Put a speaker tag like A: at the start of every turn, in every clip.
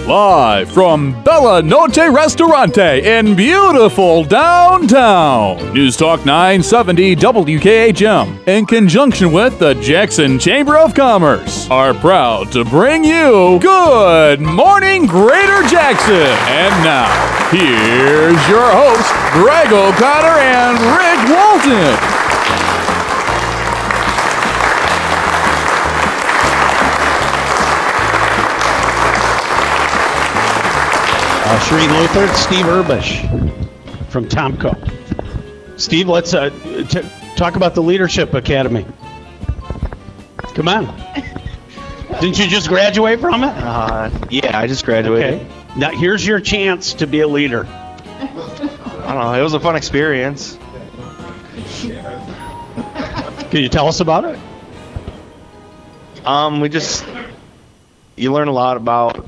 A: Live from Bella Notte Ristorante in beautiful downtown. News Talk 970 WKHM, in conjunction with the Jackson Chamber of Commerce, are proud to bring you Good Morning Greater Jackson. And now, here's your host, Greg O'Connor and Rick Walton.
B: Shereen Luther, Steve Urbish from Tomco. Steve, let's talk about the Leadership Academy. Come on. Didn't you just graduate from it?
C: Yeah, I just graduated.
B: Okay. Now, here's your chance to be a leader.
C: I don't know. It was a fun experience.
B: Can you tell us about it?
C: You learn a lot about,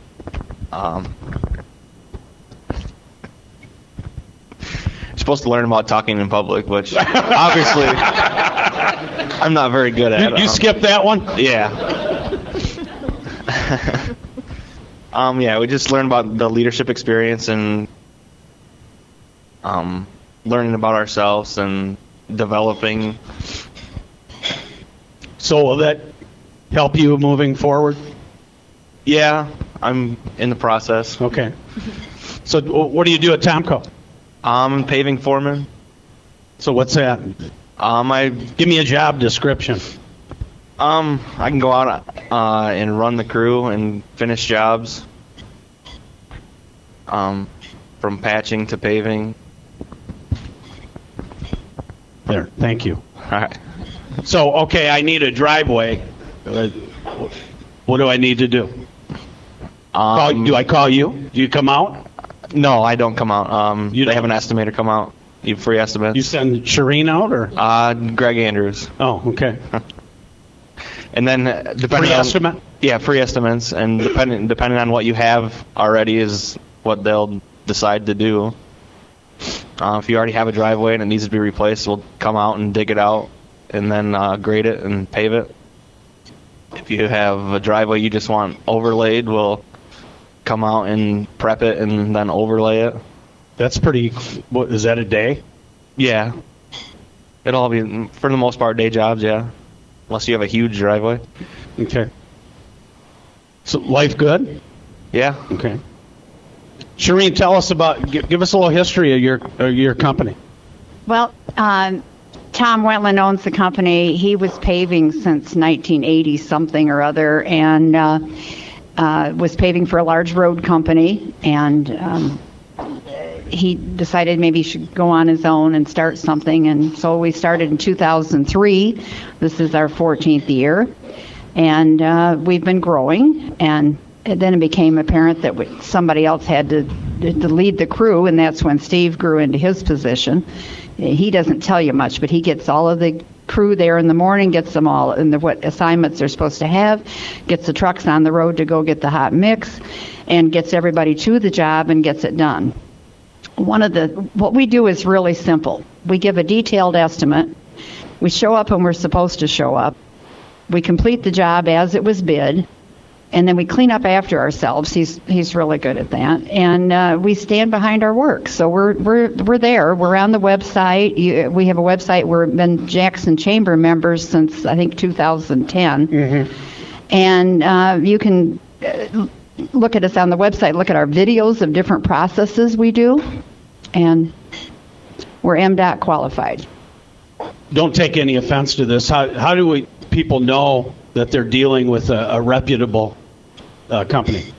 C: you're supposed to learn about talking in public, which obviously I'm not very good at.
B: You skipped that one?
C: Yeah. Yeah, we just learned about the leadership experience and learning about ourselves and developing.
B: So will that help you moving forward?
C: Yeah, I'm in the process.
B: Okay. So what do you do at Tomco?
C: I'm paving foreman.
B: So what's that? Give me a job description.
C: I can go out and run the crew and finish jobs. From patching to paving.
B: There, thank you.
C: All right.
B: So, okay, I need a driveway. What do I need to do? Do I call you? Do you come out?
C: No, I don't come out. They have an estimator come out. Free estimates.
B: You send Shereen out, or?
C: Greg Andrews.
B: Oh, okay.
C: And then depending
B: free estimate?
C: Yeah, free estimates, and depending on what you have already is what they'll decide to do. If you already have a driveway and it needs to be replaced, we'll come out and dig it out, and then grade it and pave it. If you have a driveway you just want overlaid, we'll come out and prep it and then overlay it.
B: That's pretty. What is that, a day?
C: Yeah. It'll all be, for the most part, day jobs, yeah. Unless you have a huge driveway.
B: Okay. So life good?
C: Yeah.
B: Okay. Shereen, tell us about, give us a little history of your company.
D: Well, Tom Wetland owns the company. He was paving since 1980 something or other, and was paving for a large road company, and he decided maybe he should go on his own and start something, and so we started in 2003. This is our 14th year, and we've been growing, and then it became apparent that somebody else had to lead the crew, and that's when Steve grew into his position. He doesn't tell you much, but he gets all of the crew there in the morning, gets them all in what assignments they're supposed to have, gets the trucks on the road to go get the hot mix, and gets everybody to the job and gets it done. What we do is really simple. We give a detailed estimate. We show up when we're supposed to show up. We complete the job as it was bid, and then we clean up after ourselves. He's really good at that, and we stand behind our work. So we're there. We're on the website. We have a website. We've been Jackson Chamber members since I think 2010, and you can look at us on the website. Look at our videos of different processes we do, and we're MDOT qualified.
B: Don't take any offense to this. How do people know that they're dealing with a reputable company?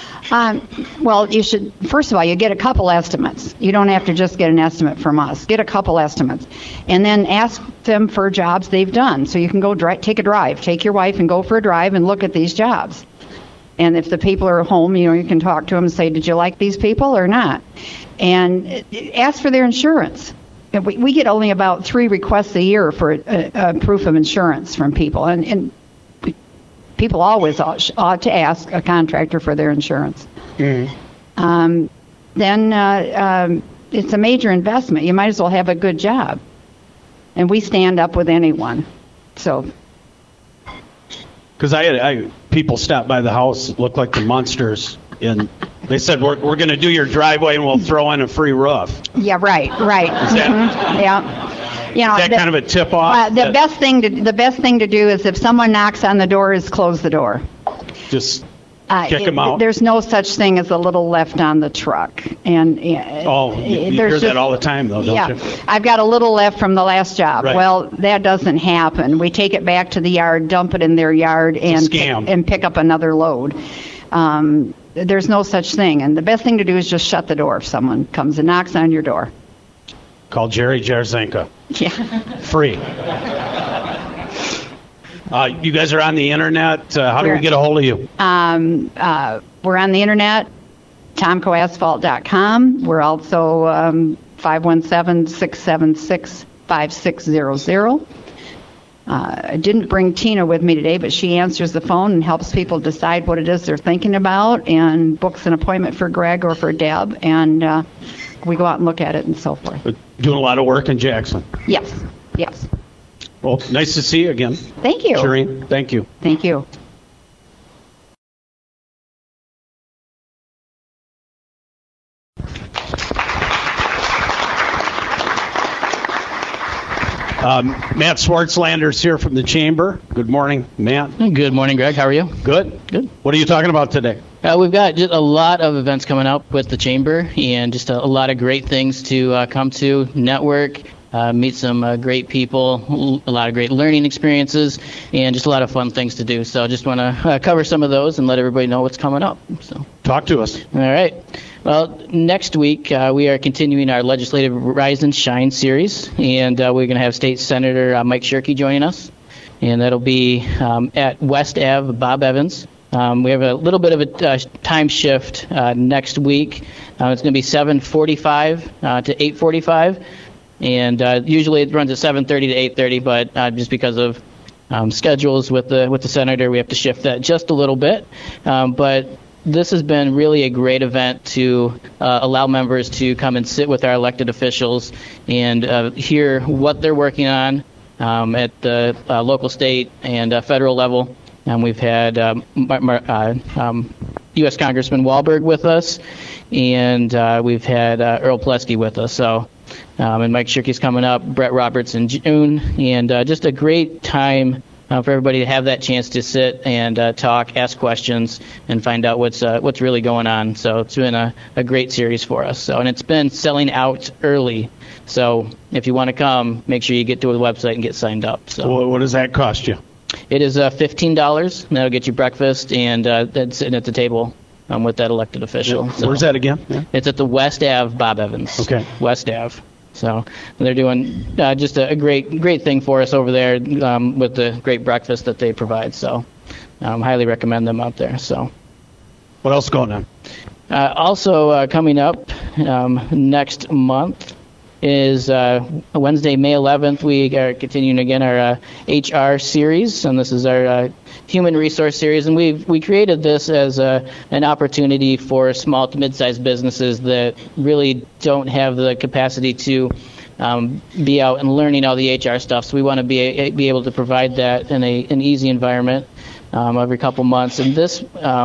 D: Well, you should, first of all, you get a couple estimates. You don't have to just get an estimate from us. Get a couple estimates. And then ask them for jobs they've done. So you can go take a drive. Take your wife and go for a drive and look at these jobs. And if the people are home, you can talk to them and say, did you like these people or not? And ask for their insurance. We get only about 3 requests a year for a proof of insurance from people. And people always ought to ask a contractor for their insurance. Mm-hmm. Then it's a major investment. You might as well have a good job. And we stand up with anyone. So.
B: Because I people stopped by the house, it looked like the Munsters and they said, we're going to do your driveway and we'll throw in a free roof.
D: Yeah, right.
B: Is that,
D: Yeah. You know,
B: is that kind of a tip-off?
D: the best thing to do is if someone knocks on the door is close the door.
B: Just kick them out?
D: There's no such thing as a little left on the truck. And
B: You hear that all the time, though, don't you?
D: I've got a little left from the last job.
B: Right.
D: Well, that doesn't happen. We take it back to the yard, dump it in their yard, and pick up another load. There's no such thing. And the best thing to do is just shut the door if someone comes and knocks on your door.
B: Call Jerry Jarzenka.
D: Yeah.
B: Free. You guys are on the internet. How do we get a hold of you?
D: We're on the internet, tomcoasphalt.com. We're also 517-676-5600. I didn't bring Tina with me today, but she answers the phone and helps people decide what it is they're thinking about and books an appointment for Greg or for Deb, and we go out and look at it and so forth.
B: Doing a lot of work in Jackson.
D: Yes.
B: Well, nice to see you again.
D: Thank you.
B: Shireen, thank you.
D: Thank you.
B: Matt Swartzlander's here from the Chamber. Good morning, Matt.
E: Good morning, Greg. How are you?
B: Good. What are you talking about today?
E: We've got just a lot of events coming up with the Chamber and just a lot of great things to come to, network, meet some great people, a lot of great learning experiences, and just a lot of fun things to do. So I just want to cover some of those and let everybody know what's coming up. So
B: talk to us.
E: All right. Well, next week we are continuing our Legislative Rise and Shine series, and we're going to have State Senator Mike Shirkey joining us, and that'll be at West Ave, Bob Evans. We have a little bit of a time shift next week. It's going to be 7:45 to 8:45. And usually it runs at 7:30 to 8:30, but just because of schedules with the senator, we have to shift that just a little bit. But this has been really a great event to allow members to come and sit with our elected officials and hear what they're working on at the local, state, and federal level. And we've had U.S. Congressman Wahlberg with us, and we've had Earl Plesky with us. So. And Mike Shirkey's coming up, Brett Roberts in June, and just a great time for everybody to have that chance to sit and talk, ask questions, and find out what's really going on. So it's been a great series for us. So, and it's been selling out early. So if you want to come, make sure you get to the website and get signed up. So
B: what does that cost you?
E: It is $15, and that'll get you breakfast and sitting at the table with that elected official.
B: Yeah.
E: So
B: where's that again? Yeah.
E: It's at the West Ave, Bob Evans.
B: Okay.
E: West Ave. So they're doing just a great thing for us over there with the great breakfast that they provide. So highly recommend them out there. So
B: what else going on?
E: Also coming up next month is Wednesday, May 11th. We are continuing again our HR series, and this is our human resource series, and we created this as an opportunity for small to mid-sized businesses that really don't have the capacity to be out and learning all the HR stuff. So we want to be able to provide that in an easy environment every couple months. And this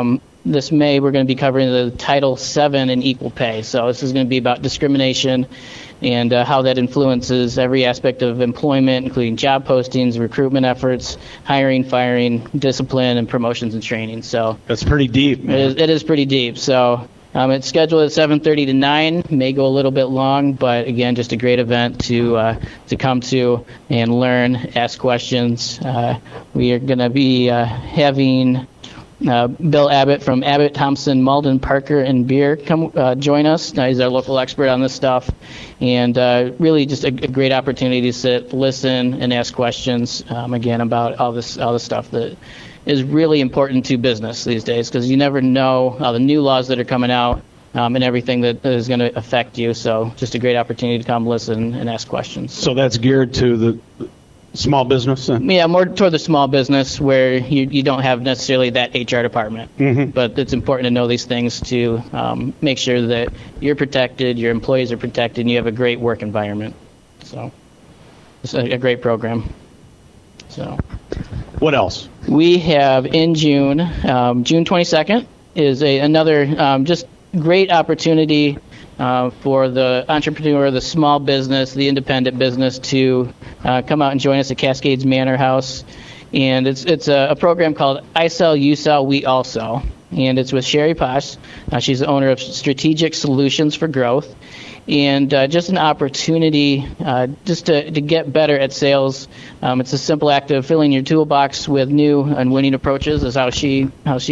E: May, we're going to be covering the Title VII in equal pay. So this is going to be about discrimination and how that influences every aspect of employment, including job postings, recruitment efforts, hiring, firing, discipline, and promotions and training. So
B: that's pretty deep, man.
E: It is pretty deep. So it's scheduled at 7:30 to 9. May go a little bit long, but again, just a great event to come to and learn, ask questions. We are going to be having Bill Abbott from Abbott, Thompson, Malden, Parker, and Beer come join us. He's our local expert on this stuff, and really just a great opportunity to sit, listen, and ask questions again about all the stuff that is really important to business these days, because you never know all the new laws that are coming out and everything that is going to affect you. So just a great opportunity to come listen and ask questions.
B: So that's geared to the small business then?
E: Yeah, more toward the small business where you don't have necessarily that HR department.
B: Mm-hmm.
E: But it's important to know these things to make sure that you're protected, your employees are protected, and you have a great work environment. So it's a great program. So
B: what else?
E: We have in June, June 22nd, is another just great opportunity for the entrepreneur, the small business, the independent business to come out and join us at Cascades Manor House. And it's a program called I Sell, You Sell, We All Sell. And it's with Sherry Posh. She's the owner of Strategic Solutions for Growth. And just an opportunity just to get better at sales. It's a simple act of filling your toolbox with new and winning approaches is how she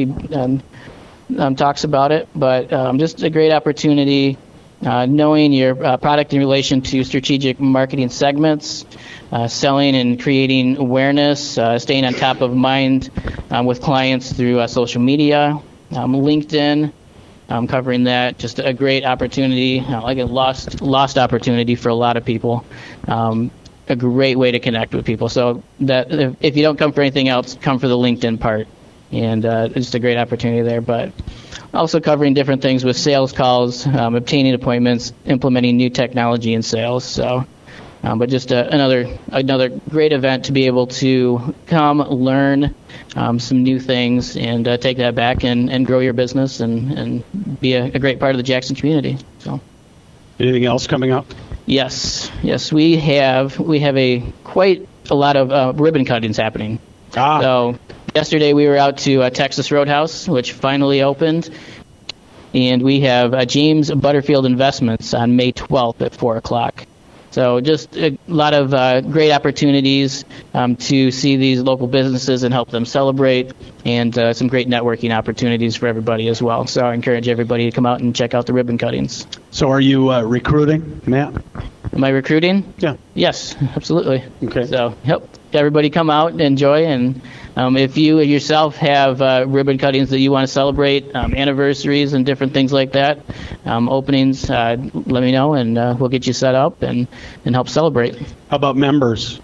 E: talks about it. But just a great opportunity knowing your product in relation to strategic marketing segments, selling and creating awareness, staying on top of mind with clients through social media, LinkedIn, covering that. Just a great opportunity, like a lost opportunity for a lot of people. A great way to connect with people. So that if you don't come for anything else, come for the LinkedIn part. And it's just a great opportunity there. But also covering different things with sales calls, obtaining appointments, implementing new technology in sales. So, but just another great event to be able to come learn some new things and take that back and grow your business and be a great part of the Jackson community. So,
B: anything else coming up?
E: Yes, we have quite a lot of ribbon cuttings happening. So yesterday we were out to Texas Roadhouse, which finally opened, and we have James Butterfield Investments on May 12th at 4 o'clock. So just a lot of great opportunities to see these local businesses and help them celebrate, and some great networking opportunities for everybody as well. So I encourage everybody to come out and check out the ribbon cuttings.
B: So are you recruiting, Matt?
E: Am I recruiting?
B: Yeah.
E: Yes, absolutely.
B: Okay.
E: So, everybody come out and enjoy. And if you yourself have ribbon cuttings that you want to celebrate, anniversaries and different things like that, openings, let me know, and we'll get you set up and help celebrate.
B: How about members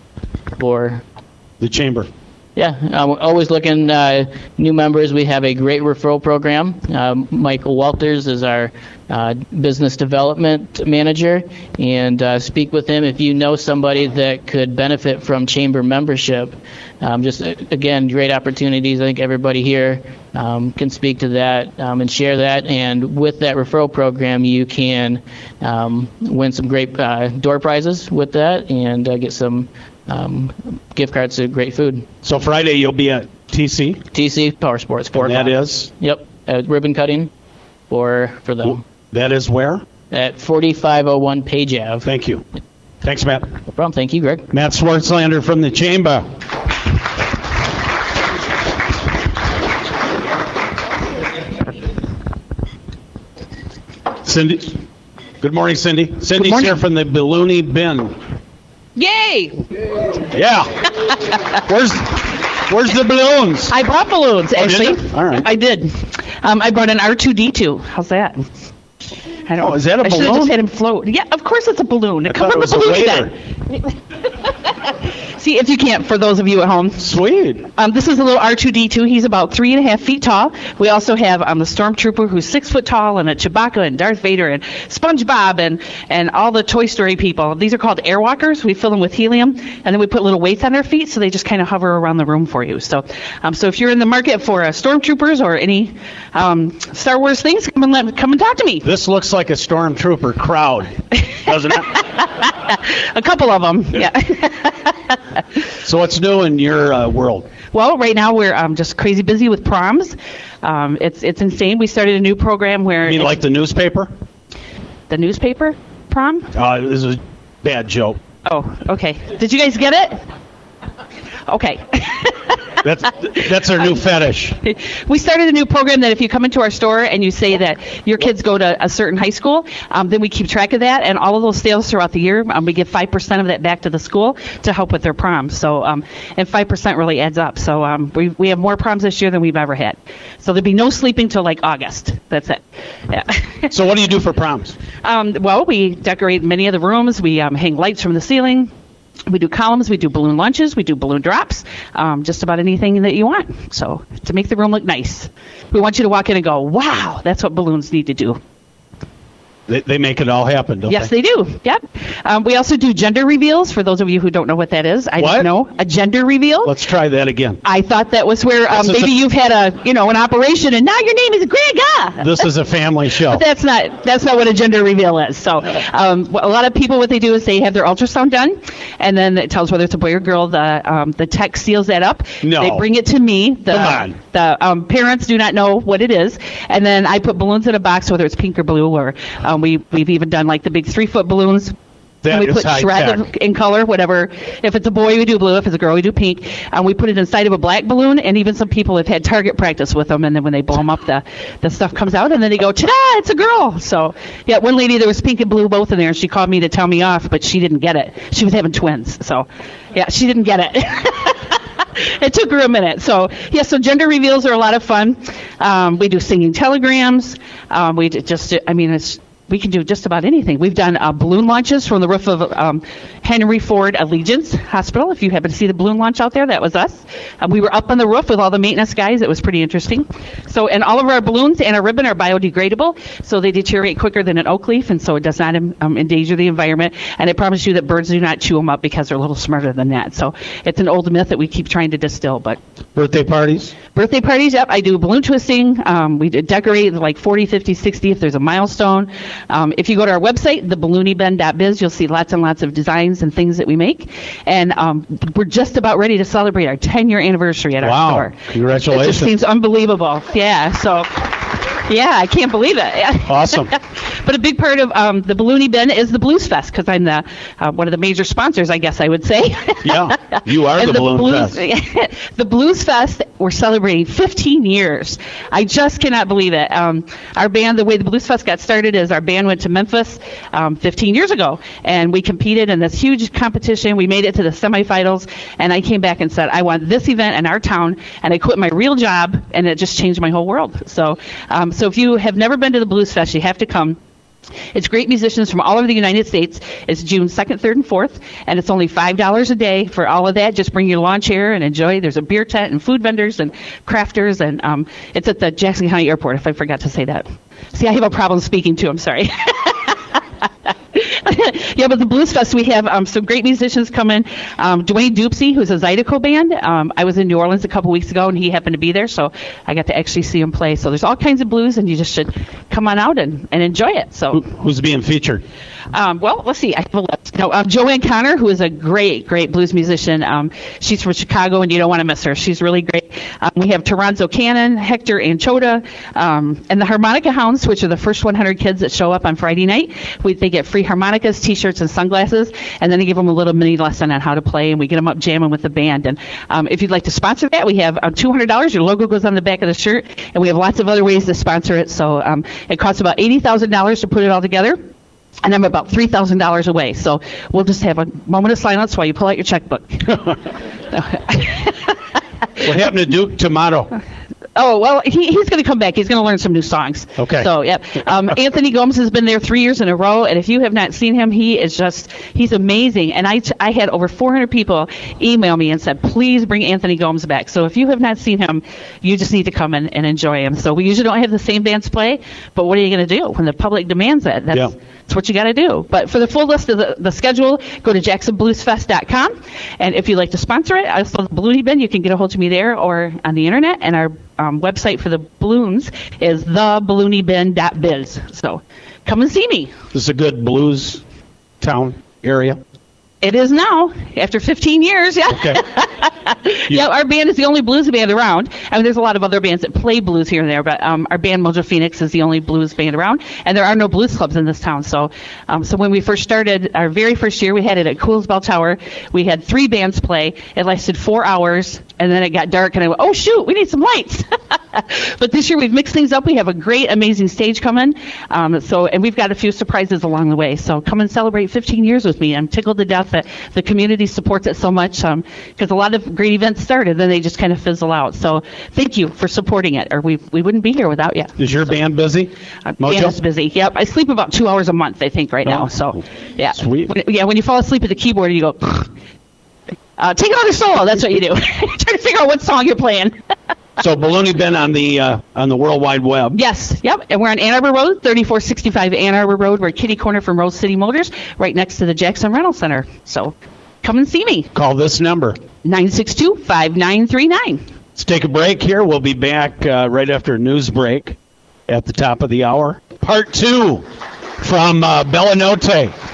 E: For
B: the chamber?
E: Yeah, always looking new members. We have a great referral program. Michael Walters is our business development manager, and speak with him if you know somebody that could benefit from chamber membership. Just again, great opportunities. I think everybody here can speak to that and share that. And with that referral program, you can win some great door prizes with that, and get some gift cards to great food.
B: So Friday you'll be at TC
E: Power Sports. 4
B: o'clock. That
E: o'clock.
B: is?
E: Yep, ribbon cutting for them.
B: That is where?
E: At 4501 Page Ave.
B: Thank you. Thanks, Matt.
E: No problem. Thank you, Greg.
B: Matt Swartzlander from the chamber. Cindy. Good morning, Cindy. Cindy's here from the Balloony Bin.
F: Yay!
B: Yeah. Where's the balloons?
F: I brought balloons, actually.
B: Did you? All right.
F: I did. I brought an R2-D2. How's that? I don't.
B: Oh, is that a
F: I should have
B: balloon?
F: just had him float. Yeah, of course it's a balloon.
B: I
F: Come
B: thought
F: on
B: it
F: the
B: was a
F: balloon
B: waiter.
F: then. See, if you can't, for those of you at home.
B: Sweet.
F: This is a little R2-D2. He's about 3.5 feet tall. We also have the Stormtrooper, who's 6 foot tall, and a Chewbacca and Darth Vader and SpongeBob and all the Toy Story people. These are called airwalkers. We fill them with helium, and then we put little weights on their feet, so they just kind of hover around the room for you. So if you're in the market for Stormtroopers or any Star Wars things, come and talk to me.
B: This looks like a Stormtrooper crowd, doesn't it?
F: A couple of them, yeah.
B: So what's new in your world?
F: Well, right now we're just crazy busy with proms. It's insane. We started a new program where...
B: You mean like the newspaper?
F: The newspaper prom?
B: This is a bad joke.
F: Oh, okay. Did you guys get it? Okay.
B: That's our new fetish.
F: We started a new program that if you come into our store and you say that your kids go to a certain high school, then we keep track of that, and all of those sales throughout the year, we give 5% of that back to the school to help with their proms. So, and 5% really adds up. So we have more proms this year than we've ever had. So there'll be no sleeping till like August. That's it. Yeah.
B: So what do you do for proms?
F: Well, we decorate many of the rooms. We hang lights from the ceiling. We do columns, we do balloon lunches, we do balloon drops, just about anything that you want. So to make the room look nice. We want you to walk in and go, wow, that's what balloons need to do.
B: They make it all happen, don't
F: Yes,
B: they?
F: they do. Yep. We also do gender reveals. For those of you who don't know what that is, I
B: What?
F: don't know. A gender reveal.
B: Let's try that again.
F: I thought that was where
B: This is
F: maybe you've had an operation and now your name is Grega.
B: This is a family show.
F: That's not what a gender reveal is. So a lot of people, what they do is they have their ultrasound done, and then it tells whether it's a boy or girl. The tech seals that up.
B: No.
F: They bring it to me.
B: Come on.
F: The parents do not know what it is, and then I put balloons in a box, whether it's pink or blue, or we've even done like the big 3-foot balloons.
B: That
F: And we
B: is
F: put
B: high
F: shreds
B: tech.
F: in color, whatever. If it's a boy, we do blue. If it's a girl, we do pink. We put it inside of a black balloon, and even some people have had target practice with them, and then when they blow them up, the stuff comes out, and then they go, ta-da, it's a girl. So, yeah, one lady, there was pink and blue both in there, and she called me to tell me off, but she didn't get it. She was having twins. So, yeah, she didn't get it. It took her a minute. So, yeah, so gender reveals are a lot of fun. We do singing telegrams. We can do just about anything. We've done balloon launches from the roof of Henry Ford Allegiance Hospital. If you happen to see the balloon launch out there, that was us. We were up on the roof with all the maintenance guys. It was pretty interesting. So, and all of our balloons and our ribbon are biodegradable, so they deteriorate quicker than an oak leaf, and so it does not endanger the environment. And I promise you that birds do not chew them up because they're a little smarter than that. So it's an old myth that we keep trying to distill. But
B: Birthday parties?
F: birthday parties, yep. I do balloon twisting. We decorate like 40, 50, 60 if there's a milestone. If you go to our website, thebalooniben.biz, you'll see lots and lots of designs and things that we make. And we're just about ready to celebrate our 10-year anniversary at our
B: Wow.
F: store.
B: Congratulations.
F: It just seems unbelievable. Yeah, so... Yeah, I can't believe it.
B: Awesome.
F: But a big part of the Balloony Ben is the Blues Fest, because I'm the one of the major sponsors, I guess I would say.
B: Yeah, you are
F: And
B: the Balloon
F: Blues,
B: Fest.
F: The Blues Fest, we're celebrating 15 years. I just cannot believe it. Our band, the way the Blues Fest got started is our band went to Memphis 15 years ago, and we competed in this huge competition. We made it to the semifinals, and I came back and said, I want this event in our town, and I quit my real job, and it just changed my whole world. So if you have never been to the Blues Fest, you have to come. It's great musicians from all over the United States. It's June 2nd, 3rd, and 4th, and it's only $5 a day for all of that. Just bring your lawn chair and enjoy. There's a beer tent and food vendors and crafters, and it's at the Jackson County Airport, if I forgot to say that. See, I have a problem speaking too. I'm sorry. Yeah, but the Blues Fest, we have some great musicians coming. Dwayne Dupsy, who's a Zydeco band. I was in New Orleans a couple weeks ago, and he happened to be there, so I got to actually see him play. So there's all kinds of blues, and you just should come on out and enjoy it. So
B: Who's being featured?
F: well, let's see. I have a list. No, Joanne Connor, who is a great blues musician. She's from Chicago, and you don't want to miss her. She's really great. We have Toronzo Cannon, Hector Anchota, and the Harmonica Hounds, which are the first 100 kids that show up on Friday night. They get free harmonicas, T-shirts, and sunglasses, and then they give them a little mini lesson on how to play, and we get them up jamming with the band. And if you'd like to sponsor that, we have $200. Your logo goes on the back of the shirt, and we have lots of other ways to sponsor it. So it costs about $80,000 to put it all together. And I'm about $3,000 away, so we'll just have a moment of silence while you pull out your checkbook.
B: What happened to Duke Tomato?
F: Oh, well, he's going to come back. He's going to learn some new songs.
B: Okay.
F: So, yeah. Anthony Gomes has been there 3 years in a row, and if you have not seen him, he's amazing. And I had over 400 people email me and said, please bring Anthony Gomes back. So if you have not seen him, you just need to come and enjoy him. So we usually don't have the same bands play, but what are you going to do when the public demands it? That's what you got to do. But for the full list of the schedule, go to jacksonbluesfest.com. And if you'd like to sponsor it, also the Balloony Bin, you can get a hold of me there or on the internet. And our website for the balloons is thebaloonybin.biz. So come and see me.
B: This is a good blues town area.
F: It is now, after 15 years, yeah.
B: Okay.
F: Yeah, our band is the only blues band around. I mean, there's a lot of other bands that play blues here and there, but our band, Mojo Phoenix, is the only blues band around, and there are no blues clubs in this town. So when we first started, our very first year, we had it at Coles Bell Tower. We had 3 bands play. It lasted 4 hours, and then it got dark, and I went, oh, shoot, we need some lights. But this year, we've mixed things up. We have a great, amazing stage coming, and we've got a few surprises along the way. So come and celebrate 15 years with me. I'm tickled to death that the community supports it so much, because a lot of great events started, then they just kind of fizzle out. So thank you for supporting it, or we wouldn't be here without you.
B: Is your band busy?
F: Band is busy. Yep, I sleep about 2 hours a month, I think, right now. So yeah,
B: Sweet.
F: When you fall asleep at the keyboard, you go, take another solo. That's what you do. Try to figure out what song you're playing.
B: So Baloney been on the World Wide Web.
F: Yes, yep. And we're on Ann Arbor Road, 3465 Ann Arbor Road. We're kitty corner from Rose City Motors, right next to the Jackson Rental Center. So come and see me.
B: Call this number.
F: 962-5939.
B: Let's take a break here. We'll be back right after a news break at the top of the hour. Part 2 from Bella Notte.